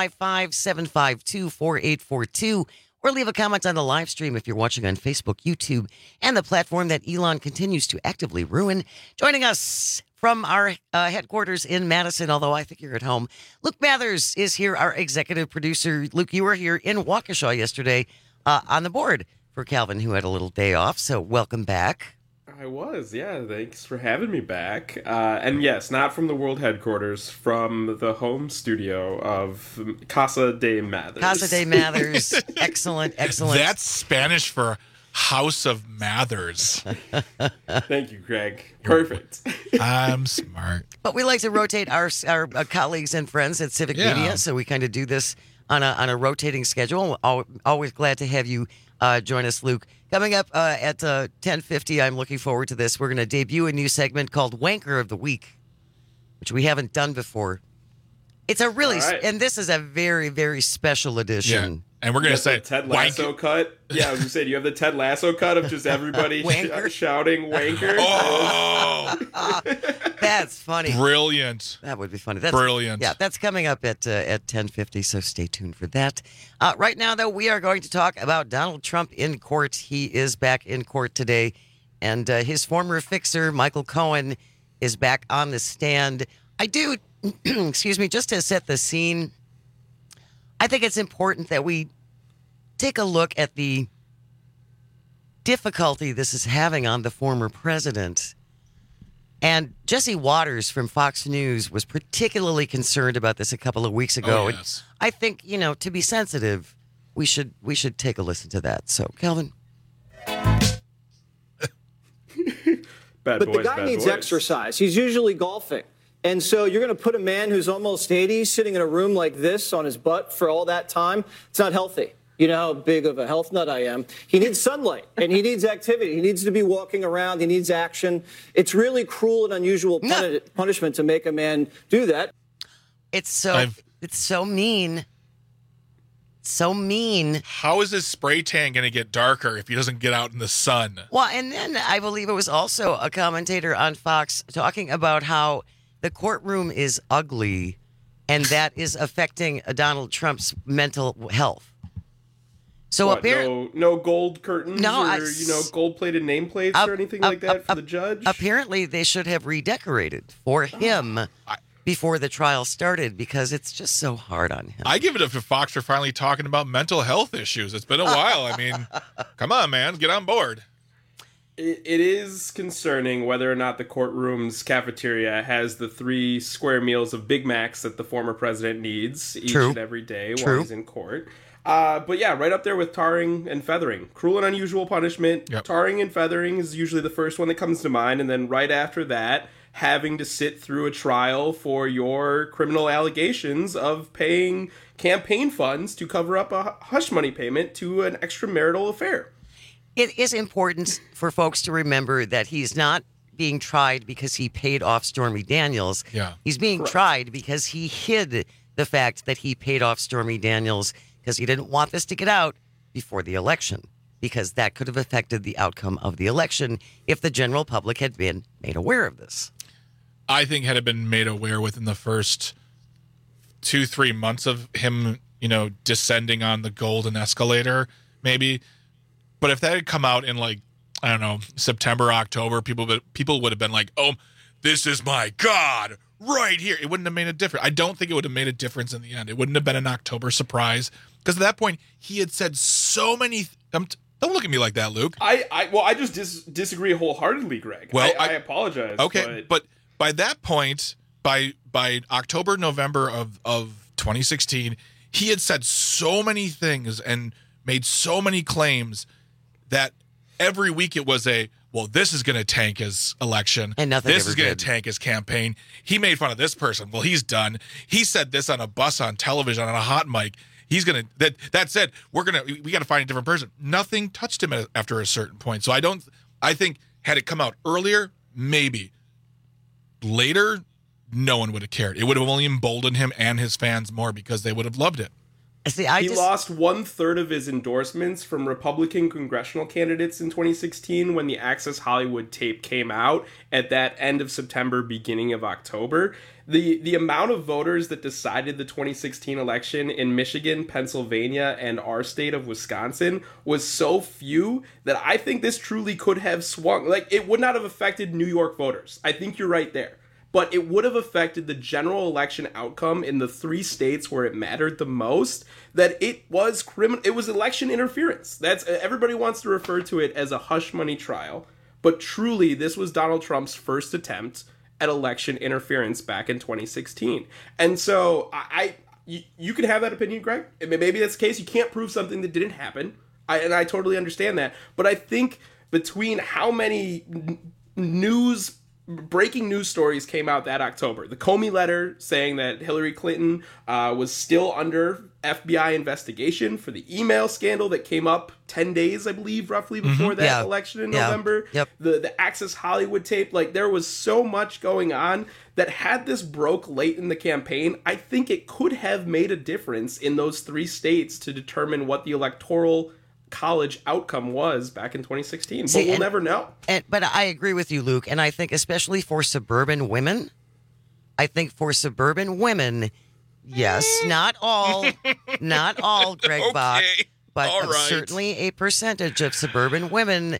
855-752-4842, or leave a comment on the live stream if you're watching on Facebook, YouTube, and the platform that Elon continues to actively ruin. Joining us from our headquarters in Madison, although I think you're at home, Luke Mathers is here, our executive producer. Luke, you were here in Waukesha yesterday on the board for Calvin, who had a little day off, so welcome back. I was, yeah. Thanks for having me back. And yes, not from the world headquarters, from the home studio of Casa de Mathers. Casa de Mathers. Excellent. That's Spanish for House of Mathers. Thank you, Greg. Perfect. I'm smart. But we like to rotate our colleagues and friends at Civic Media, so we kind of do this on a rotating schedule. Always glad to have you join us, Luke. Coming up at 10:50, I'm looking forward to this. We're going to debut a new segment called Wanker of the Week, which we haven't done before. It's a really, and this is a very, very special edition. Yeah. And we're going to say Ted Lasso cut. Yeah, I was going to say, do you have the Ted Lasso cut of just everybody shouting wanker? Oh! That's funny. Brilliant. That would be funny. Brilliant. Yeah, that's coming up at 10:50, so stay tuned for that. Right now, though, we are going to talk about Donald Trump in court. He is back in court today, and his former fixer, Michael Cohen, is back on the stand. I do, excuse me, just to set the scene, I think it's important that we take a look at the difficulty this is having on the former president. And Jesse Waters from Fox News was particularly concerned about this a couple of weeks ago. Oh, yes. And I think, to be sensitive, we should take a listen to that. So, Calvin. But the guy needs exercise. He's usually golfing. And so you're going to put a man who's almost 80 sitting in a room like this on his butt for all that time? It's not healthy. You know how big of a health nut I am. He needs sunlight, and he needs activity. He needs to be walking around. He needs action. It's really cruel and unusual punishment to make a man do that. It's so mean. So mean. How is his spray tan going to get darker if he doesn't get out in the sun? Well, and then I believe it was also a commentator on Fox talking about how the courtroom is ugly, and that is affecting Donald Trump's mental health. So apparently, no gold curtains or gold-plated nameplates or anything like that for the judge. Apparently, they should have redecorated for him before the trial started because it's just so hard on him. I give it up to Fox for finally talking about mental health issues. It's been a while. I mean, come on, man, get on board. It is concerning whether or not the courtroom's cafeteria has the 3 square meals of Big Macs that the former president needs each and every day while he's in court. But yeah, right up there with tarring and feathering. Cruel and unusual punishment. Yep. Tarring and feathering is usually the first one that comes to mind. And then right after that, having to sit through a trial for your criminal allegations of paying campaign funds to cover up a hush money payment to an extramarital affair. It is important for folks to remember that he's not being tried because he paid off Stormy Daniels. Yeah. He's being tried because he hid the fact that he paid off Stormy Daniels because he didn't want this to get out before the election, because that could have affected the outcome of the election if the general public had been made aware of this. I think had it been made aware within the first 2-3 months of him, descending on the golden escalator, maybe. But if that had come out in September, October, people would have been like, oh, this is my God right here. It wouldn't have made a difference. I don't think it would have made a difference in the end. It wouldn't have been an October surprise. Because at that point, he had said so many... don't look at me like that, Luke. I just disagree wholeheartedly, Greg. Well, I apologize. Okay, but by that point, by October, November of 2016, he had said so many things and made so many claims that every week it was this is going to tank his election. And nothing This is going to tank his campaign. He made fun of this person. Well, he's done. He said this on a bus on television on a hot mic. He's going to, that said, we got to find a different person. Nothing touched him after a certain point. So I think had it come out earlier, maybe. Later, no one would have cared. It would have only emboldened him and his fans more because they would have loved it. He lost 1/3 of his endorsements from Republican congressional candidates in 2016 when the Access Hollywood tape came out at that end of September, beginning of October. The amount of voters that decided the 2016 election in Michigan, Pennsylvania, and our state of Wisconsin was so few that I think this truly could have swung. Like, it would not have affected New York voters. I think you're right there. But it would have affected the general election outcome in the 3 states where it mattered the most. That it was it was election interference. That's everybody wants to refer to it as a hush money trial, but truly this was Donald Trump's first attempt at election interference back in 2016. And so you can have that opinion, Greg. Maybe that's the case. You can't prove something that didn't happen. I totally understand that. But I think between how many breaking news stories came out that October. The Comey letter saying that Hillary Clinton was still under FBI investigation for the email scandal that came up 10 days, I believe, roughly before that election in November. Yep. The Access Hollywood tape. Like, there was so much going on that had this broke late in the campaign, I think it could have made a difference in those 3 states to determine what the electoral college outcome was back in 2016, but we'll never know. But I agree with you, Luke, and I think especially for suburban women, yes, not all, Greg Bach, but certainly a percentage of suburban women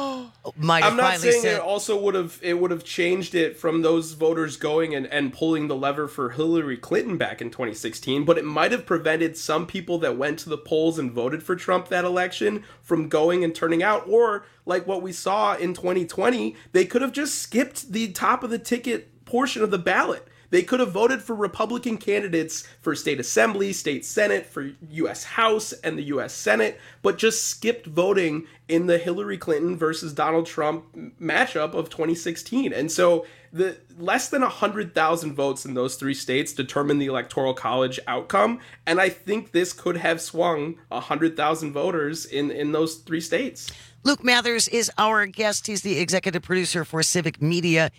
might have I'm not finally saying said, it also would have changed it from those voters going and pulling the lever for Hillary Clinton back in 2016, but it might have prevented some people that went to the polls and voted for Trump that election from going and turning out, or like what we saw in 2020, they could have just skipped the top of the ticket portion of the ballot. They could have voted for Republican candidates for state assembly, state senate, for U.S. House and the U.S. Senate, but just skipped voting in the Hillary Clinton versus Donald Trump matchup of 2016. And so the less than 100,000 votes in those 3 states determined the Electoral College outcome. And I think this could have swung 100,000 voters in those 3 states. Luke Mathers is our guest. He's the executive producer for Civic Media.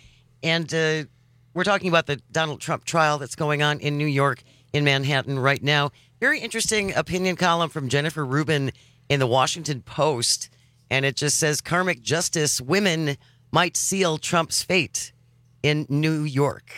And we're talking about the Donald Trump trial that's going on in New York, in Manhattan right now. Very interesting opinion column from Jennifer Rubin in the Washington Post. And it just says, karmic justice, women might seal Trump's fate in New York.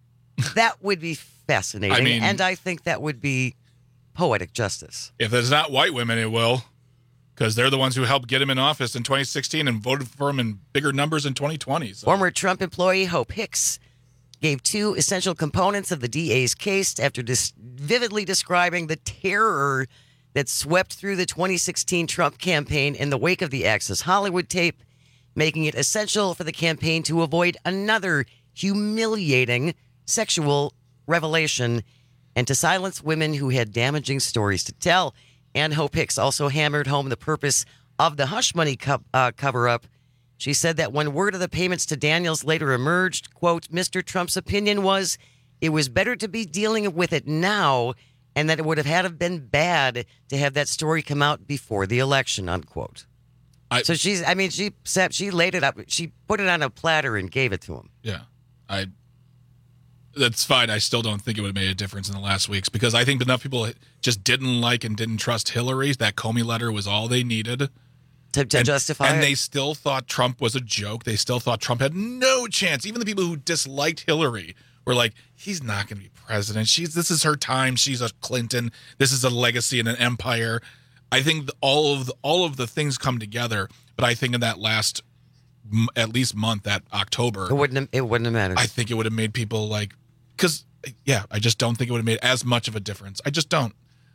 That would be fascinating. I mean, and I think that would be poetic justice. If it's not white women, it will. Because they're the ones who helped get him in office in 2016 and voted for him in bigger numbers in 2020. So. Former Trump employee Hope Hicks gave 2 essential components of the DA's case after vividly describing the terror that swept through the 2016 Trump campaign in the wake of the Access Hollywood tape, making it essential for the campaign to avoid another humiliating sexual revelation and to silence women who had damaging stories to tell. And Hope Hicks also hammered home the purpose of the hush money cover-up. She said that when word of the payments to Daniels later emerged, quote, Mr. Trump's opinion was it was better to be dealing with it now and that it would have been bad to have that story come out before the election, unquote. So she laid it up. She put it on a platter and gave it to him. Yeah, that's fine. I still don't think it would have made a difference in the last weeks because I think enough people just didn't like and didn't trust Hillary. That Comey letter was all they needed. To justify it. And they still thought Trump was a joke. They still thought Trump had no chance. Even the people who disliked Hillary were like, he's not going to be president. This is her time. She's a Clinton. This is a legacy and an empire. I think all of the things come together. But I think in that last at least month, that October, it wouldn't have mattered. I think it would have made people like, because I just don't think it would have made as much of a difference. I just don't.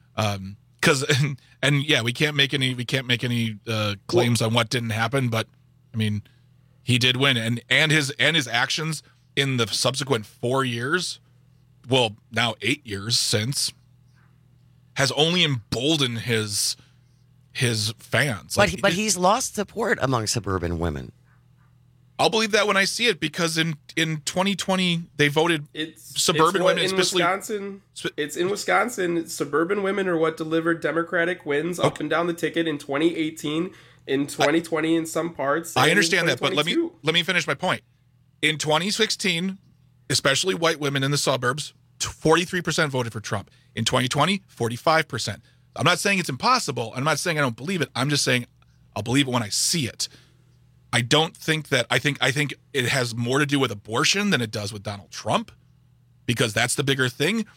We can't make any claims on what didn't happen, but I mean, he did win, and his actions in the subsequent 4 years, well, now 8 years since, has only emboldened his fans. But he's lost support among suburban women. I'll believe that when I see it because in 2020 they voted suburban women, especially Wisconsin. It's in Wisconsin. Suburban women are what delivered Democratic wins up and down the ticket in 2018, in 2020 in some parts. I understand that, but let me finish my point. In 2016, especially white women in the suburbs 43% voted for Trump. In 2020, 45%. I'm not saying it's impossible. I'm not saying I don't believe it. I'm just saying I'll believe it when I see it. I don't think that, I think it has more to do with abortion than it does with Donald Trump, because that's the bigger thing.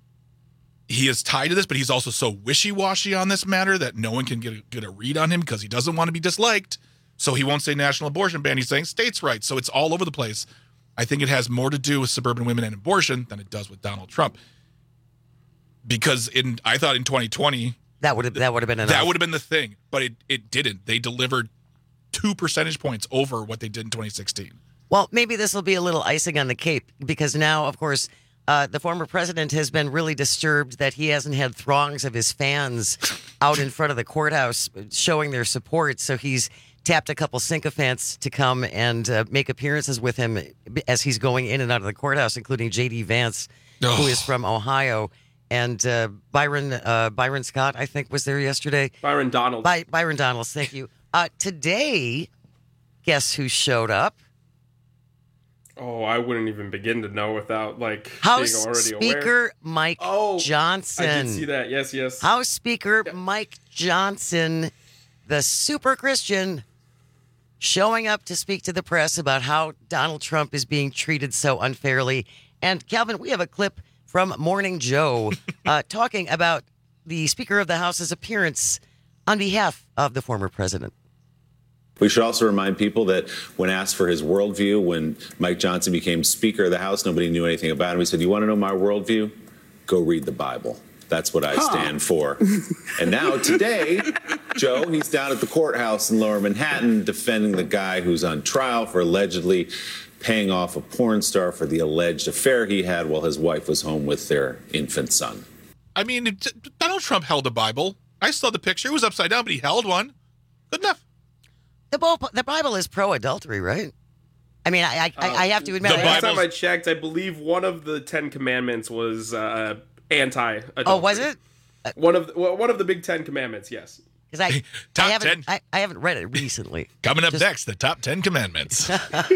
He is tied to this, but he's also so wishy-washy on this matter that no one can get a read on him because he doesn't want to be disliked. So he won't say national abortion ban. He's saying states' rights. So it's all over the place. I think it has more to do with suburban women and abortion than it does with Donald Trump. Because I thought in 2020 that would have been enough. That would have been the thing, but it didn't. They delivered 2 percentage points over what they did in 2016. Well, maybe this will be a little icing on the cake, because now, of course, the former president has been really disturbed that he hasn't had throngs of his fans out in front of the courthouse showing their support. So he's tapped a couple sycophants to come and make appearances with him as he's going in and out of the courthouse, including J.D. Vance, who is from Ohio. And Byron Scott, I think, was there yesterday. Byron Donalds. Byron Donalds, thank you. Today, guess who showed up? Oh, I wouldn't even begin to know without House being already Speaker aware. Mike Johnson. I did see that. Yes. House Speaker Mike Johnson, the super Christian, showing up to speak to the press about how Donald Trump is being treated so unfairly. And Calvin, we have a clip from Morning Joe talking about the Speaker of the House's appearance on behalf of the former president. We should also remind people that when asked for his worldview, when Mike Johnson became Speaker of the House, nobody knew anything about him. He said, "You want to know my worldview? Go read the Bible. That's what I stand for." And now today, Joe, he's down at the courthouse in Lower Manhattan defending the guy who's on trial for allegedly paying off a porn star for the alleged affair he had while his wife was home with their infant son. I mean, Donald Trump held a Bible. I saw the picture. It was upside down, but he held one. Good enough. The Bible is pro-adultery, right? I mean, I have to admit. The last time I checked, I believe one of the 10 Commandments was anti-adultery. Oh, was it? One of the big 10 Commandments, yes. Because I haven't read it recently. Coming up next, the top 10 commandments.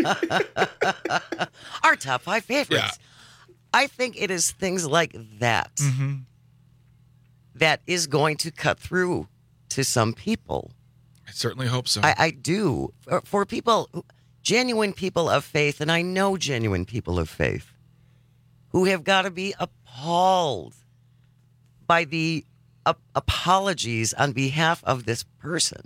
Our top 5 favorites. Yeah. I think it is things like that that is going to cut through to some people. I certainly hope so. I do. For people, genuine people of faith, and I know genuine people of faith, who have got to be appalled by the apologies on behalf of this person.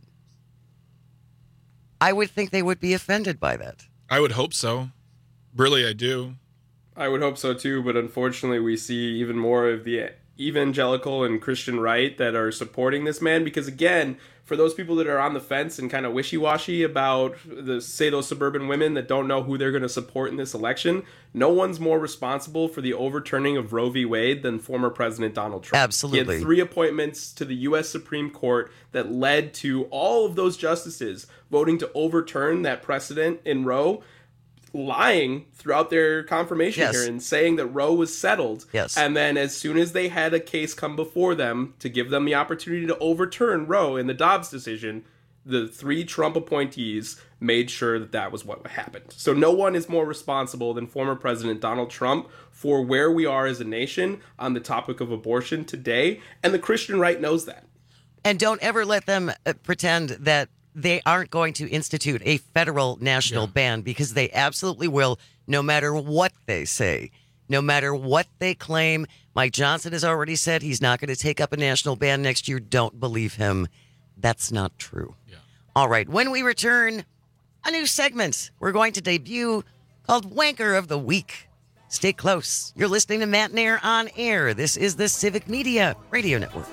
I would think they would be offended by that. I would hope so. Really, I do. I would hope so too, but unfortunately we see even more of the evangelical and Christian right that are supporting this man, because again, for those people that are on the fence and kind of wishy-washy about those suburban women that don't know who they're going to support in this election, no one's more responsible for the overturning of Roe v. Wade than former President Donald Trump. Absolutely. He had 3 appointments to the U.S. Supreme Court that led to all of those justices voting to overturn that precedent in Roe, lying throughout their confirmation hearing, saying that Roe was settled. Yes. And then as soon as they had a case come before them to give them the opportunity to overturn Roe in the Dobbs decision, the 3 Trump appointees made sure that was what happened. So no one is more responsible than former President Donald Trump for where we are as a nation on the topic of abortion today. And the Christian right knows that. And don't ever let them pretend that they aren't going to institute a federal national ban, because they absolutely will, no matter what they say, no matter what they claim. Mike Johnson has already said he's not going to take up a national ban next year. Don't believe him. That's not true. Yeah. All right. When we return, a new segment we're going to debut called Wanker of the Week. Stay close. You're listening to Matt Nair on Air. This is the Civic Media Radio Network.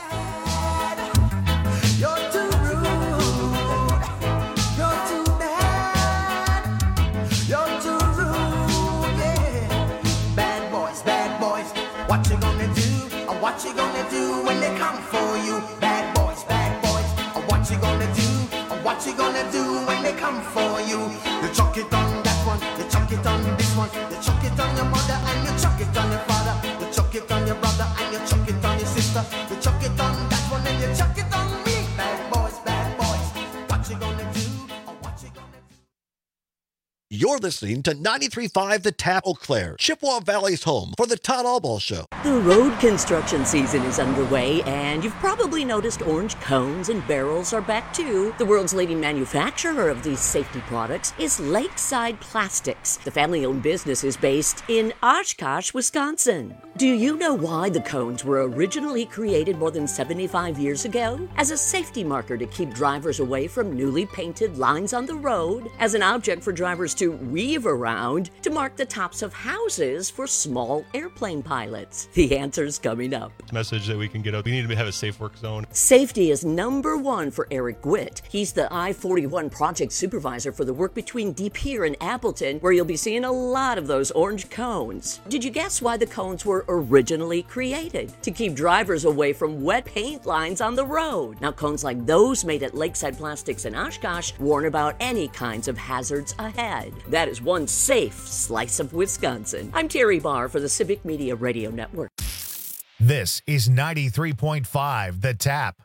What you gonna do when they come for you? Bad boys, what you gonna do? What you gonna do when they come for you? You chuck it on that one, you chuck it on this one, you chuck it on your mother and you chuck it on your father, you chuck it on your brother and you chuck it on your sister, you chuck it on that one and you chuck it on me. Bad boys, what you gonna do? What you gonna do? You're listening to 93.5 The Tap, Eau Claire, Chippewa Valley's home for the Todd Albaugh Show. The road construction season is underway, and you've probably noticed orange cones and barrels are back too. The world's leading manufacturer of these safety products is Lakeside Plastics. The family-owned business is based in Oshkosh, Wisconsin. Do you know why the cones were originally created more than 75 years ago? As a safety marker to keep drivers away from newly painted lines on the road, as an object for drivers to weave around, to mark the tops of houses for small airplane pilots. The answer's coming up. Message that we can get out. We need to have a safe work zone. Safety is number one for Eric Gwitt. He's the I-41 project supervisor for the work between Deep Pier and Appleton, where you'll be seeing a lot of those orange cones. Did you guess why the cones were originally created? To keep drivers away from wet paint lines on the road. Now, cones like those made at Lakeside Plastics in Oshkosh warn about any kinds of hazards ahead. That is one safe slice of Wisconsin. I'm Terry Barr for the Civic Media Radio Network. This is 93.5 The Tap.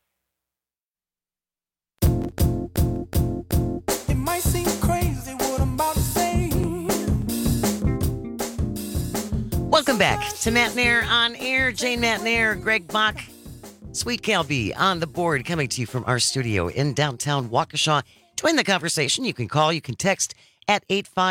It might seem crazy what I'm about to say. Welcome back to Matt Nair on Air. Jane Matt Nair, Greg Bach, Sweet Calby on the board, coming to you from our studio in downtown Waukesha. Join the conversation. You can call, you can text at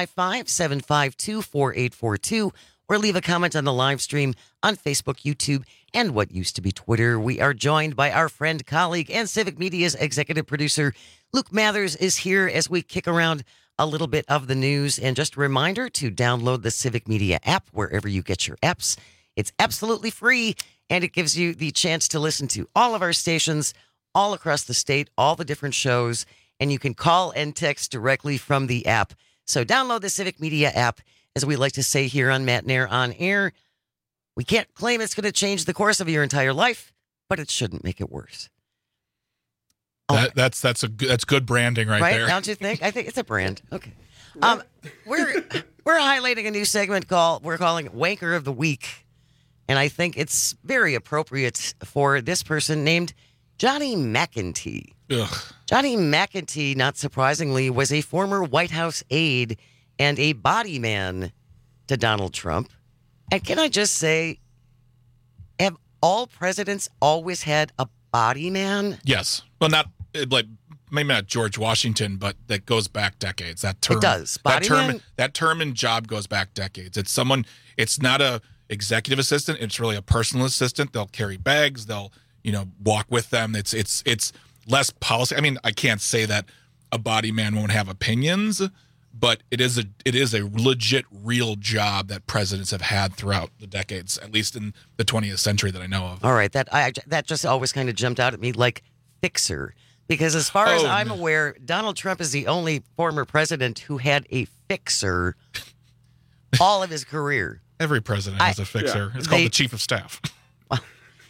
855-752-4842, or leave a comment on the live stream on Facebook, YouTube, and what used to be Twitter. We are joined by our friend, colleague, and Civic Media's executive producer, Luke Mathers, is here as we kick around a little bit of the news. And just a reminder to download the Civic Media app wherever you get your apps. It's absolutely free, and it gives you the chance to listen to all of our stations all across the state, all the different shows, and you can call and text directly from the app. So download the Civic Media app. As we like to say here on Matt Nair on Air, we can't claim it's going to change the course of your entire life, but it shouldn't make it worse. That's good branding right there. Don't you think? I think it's a brand. Okay. We're highlighting a new segment we're calling Wanker of the Week, and I think it's very appropriate for this person named Johnny McEntee. Ugh. Johnny McEntee, not surprisingly, was a former White House aide and a body man to Donald Trump. And can I just say, have all presidents always had a body man? Yes. Well, maybe not George Washington, but that goes back decades. That term. It does. Body man? That term and job goes back decades. It's not a executive assistant. It's really a personal assistant. They'll carry bags. They'll, walk with them. It's less policy. I mean, I can't say that a body man won't have opinions, but it is a legit, real job that presidents have had throughout the decades, at least in the 20th century that I know of. All right, that just always kind of jumped out at me like fixer, because as far as I'm aware, Donald Trump is the only former president who had a fixer all of his career. Every president has a fixer. Yeah. It's called the chief of staff. Well,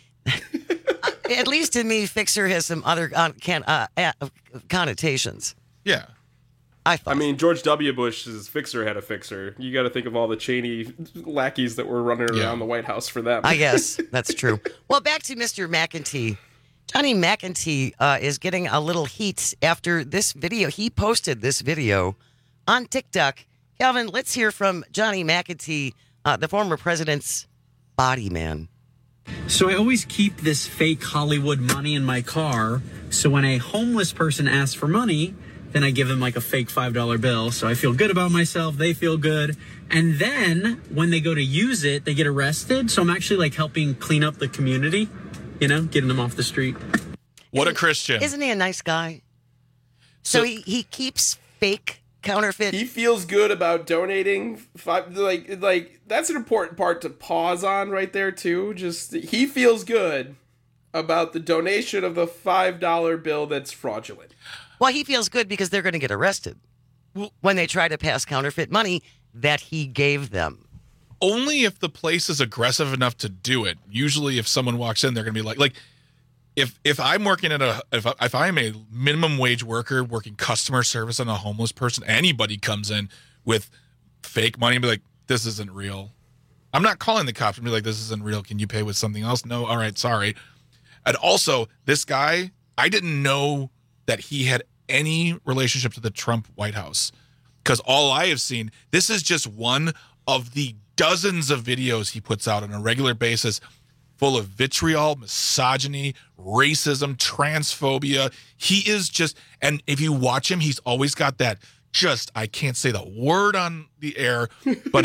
at least to me, fixer has some other connotations. Yeah. I mean, George W. Bush's fixer had a fixer. You got to think of all the Cheney lackeys that were running around the White House for them. I guess that's true. Well, back to Mr. McEntee. Johnny McEntee is getting a little heat after this video. He posted this video on TikTok. Calvin, let's hear from Johnny McEntee, the former president's body man. So I always keep this fake Hollywood money in my car. So when a homeless person asks for money, then I give them like a fake $5 bill. So I feel good about myself. They feel good. And then when they go to use it, they get arrested. So I'm actually like helping clean up the community, getting them off the street. What a Christian. Isn't he a nice guy? So he keeps fake counterfeit. He feels good about donating. Like that's an important part to pause on right there too. Just he feels good about the donation of the $5 bill that's fraudulent. Well, he feels good because they're going to get arrested when they try to pass counterfeit money that he gave them. Only if the place is aggressive enough to do it. Usually if someone walks in, they're going to be like if I'm working at if I'm a minimum wage worker working customer service on a homeless person, anybody comes in with fake money and be like, this isn't real. I'm not calling the cops and be like, this isn't real. Can you pay with something else? No. All right. Sorry. And also this guy, I didn't know that he had any relationship to the Trump White House. because all I have seen, this is just one of the dozens of videos he puts out on a regular basis full of vitriol, misogyny, racism, transphobia. He is just, and if you watch him, he's always got that I can't say the word on the air, but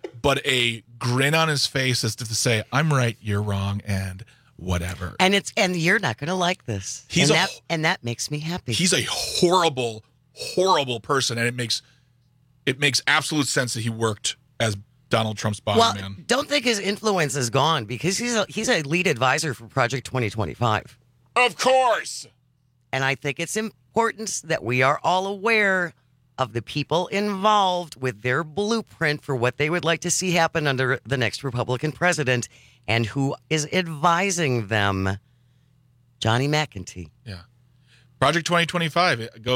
a grin on his face as to say, I'm right, you're wrong, and whatever. And you're not going to like this. And that makes me happy. He's a horrible, horrible person, and it makes absolute sense that he worked as Donald Trump's body man. Don't think his influence is gone, because he's a lead advisor for Project 2025. Of course. And I think it's important that we are all aware of the people involved with their blueprint for what they would like to see happen under the next Republican president and who is advising them. Johnny McEntee. Yeah. Project 2025.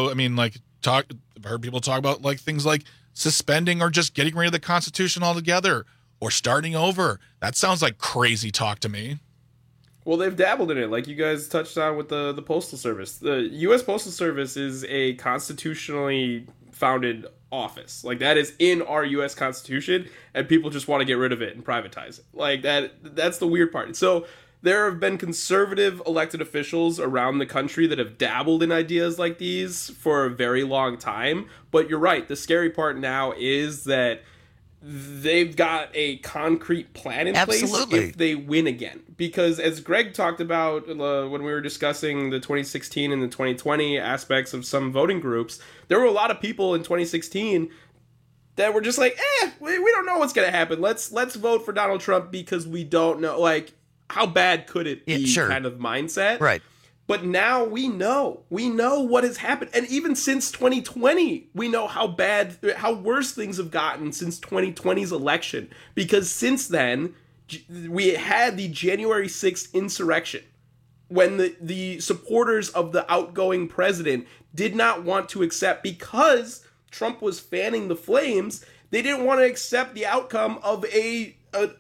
I've heard people talk about things like suspending or just getting rid of the Constitution altogether or starting over. That sounds like crazy talk to me. Well, they've dabbled in it, like you guys touched on with the Postal Service. The U.S. Postal Service is a constitutionally founded office. That is in our U.S. Constitution, and people just want to get rid of it and privatize it. That's the weird part. So there have been conservative elected officials around the country that have dabbled in ideas like these for a very long time. But you're right. The scary part now is that they've got a concrete plan in place if they win again. Because as Greg talked about when we were discussing the 2016 and the 2020 aspects of some voting groups, there were a lot of people in 2016 that were just like, we don't know what's going to happen. Let's vote for Donald Trump because we don't know, how bad could it be kind of mindset. Right. But now we know what has happened. And even since 2020, we know how worse things have gotten since 2020's election. Because since then, we had the January 6th insurrection when the supporters of the outgoing president did not want to accept, because Trump was fanning the flames, they didn't want to accept the outcome of a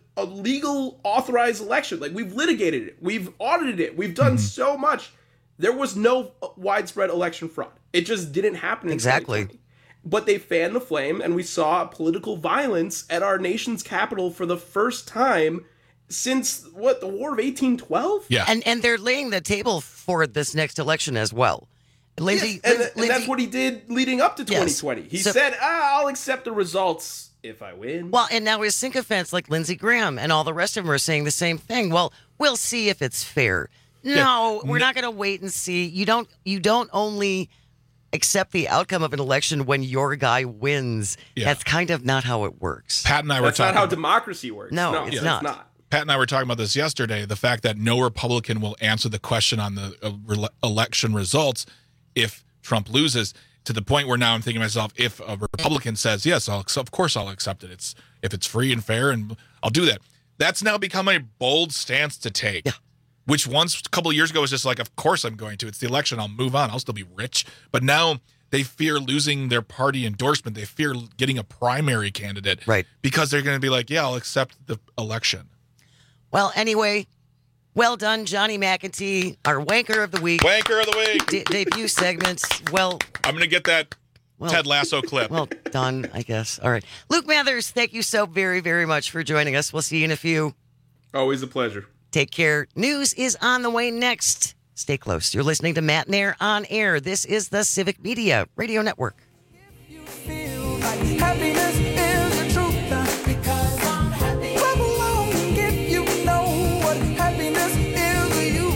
legal authorized election. We've litigated it. We've audited it. We've done so much. There was no widespread election fraud. It just didn't happen in 2020. But they fanned the flame, and we saw political violence at our nation's capital for the first time since, the War of 1812? Yeah. And they're laying the table for this next election as well. Lindsey, and that's what he did leading up to 2020. He said, I'll accept the results if I win. Well, and now his sycophants like Lindsey Graham and all the rest of them are saying the same thing. Well, we'll see if it's fair. No, we're not going to wait and see. You don't only accept the outcome of an election when your guy wins. Yeah. That's kind of not how it works. Pat and I were talking. That's not how democracy works. No, it's not. Pat and I were talking about this yesterday. The fact that no Republican will answer the question on the election results if Trump loses, to the point where now I'm thinking to myself, if a Republican says, yes, of course I'll accept it. If it's free and fair, and I'll do that. That's now become a bold stance to take. Yeah. Which once, a couple of years ago, was just like, of course I'm going to. It's the election. I'll move on. I'll still be rich. But now they fear losing their party endorsement. They fear getting a primary candidate. Right. Because they're going to be like, yeah, I'll accept the election. Well, anyway, well done, Johnny McEntee, our Wanker of the Week. Wanker of the Week. Debut segment. Well, I'm going to get that Ted Lasso clip. Well done, I guess. All right. Luke Mathers, thank you so very, very much for joining us. We'll see you in a few. Always a pleasure. Take care. News is on the way next. Stay close. You're listening to Matt Nair on Air. This is the Civic Media Radio Network. If you feel like happiness is the truth, because I'm happy. Clap along if you know what happiness is to you.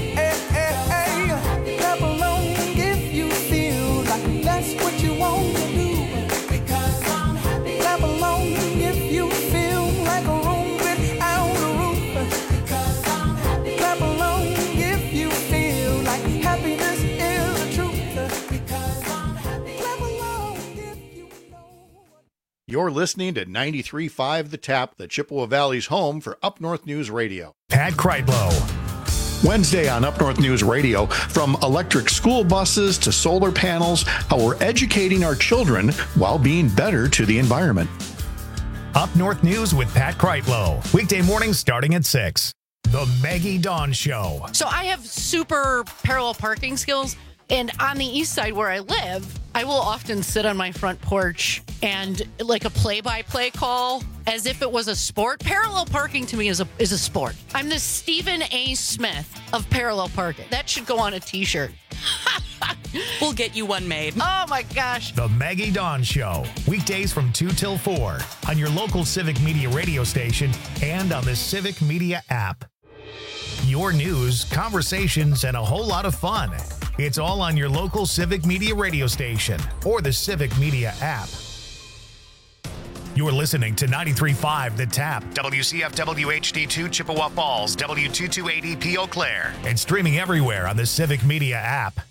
Clap along if you feel like that's what you want to do, because I'm happy. Clap along if you feel like a room without a roof, because I'm happy. Clap along if you feel like happiness is the truth, because I'm happy. Clap along if you know. You're listening to 93.5 The Tap, the Chippewa Valley's home for Up North News Radio. Pat Kreitlow. Wednesday on Up North News Radio, from electric school buses to solar panels, how we're educating our children while being better to the environment. Up North News with Pat Kreitlow. Weekday mornings starting at 6. The Maggie Dawn Show. So I have super parallel parking skills. And on the east side where I live, I will often sit on my front porch and like a play-by-play call as if it was a sport. Parallel parking to me is a sport. I'm the Stephen A. Smith of parallel parking. That should go on a t-shirt. We'll get you one made. Oh my gosh. The Maggie Dawn Show. Weekdays from 2 till 4 on your local Civic Media radio station and on the Civic Media app. Your news, conversations, and a whole lot of fun. It's all on your local Civic Media radio station or the Civic Media app. You're listening to 93.5 The Tap, WCFW HD2 Chippewa Falls, W228EP Eau Claire, and streaming everywhere on the Civic Media app.